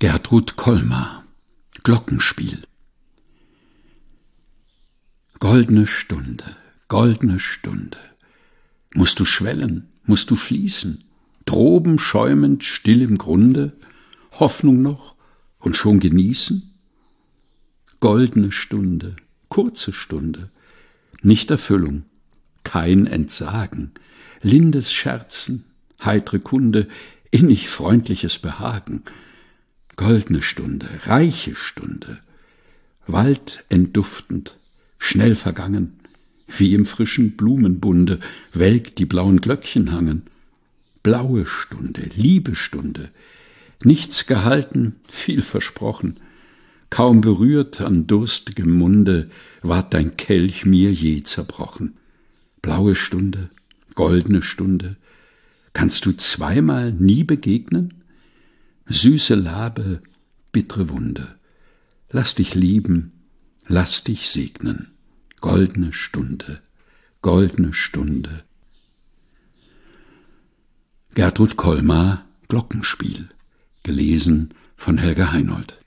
Gertrud Kolmar, Glockenspiel. Goldne Stunde, goldne Stunde. Musst du schwellen, musst du fließen, droben schäumend still im Grunde, Hoffnung noch und schon genießen? Goldne Stunde, kurze Stunde, nicht Erfüllung, kein Entsagen, lindes Scherzen, heitre Kunde, innig freundliches Behagen. Goldne Stunde, reiche Stunde, waldentduftend, schnell vergangen, wie im frischen Blumenbunde welk die blauen Glöckchen hangen. Blaue Stunde, Liebestunde, nichts gehalten, viel versprochen, kaum berührt an durstigem Munde ward dein Kelch mir je zerbrochen. Blaue Stunde, goldne Stunde, kannst du zweimal nie begegnen? Süße Labe, bittre Wunde, lass dich lieben, lass dich segnen. Goldne Stunde, goldne Stunde. Gertrud Kolmar, Glockenspiel, gelesen von Helga Heinold.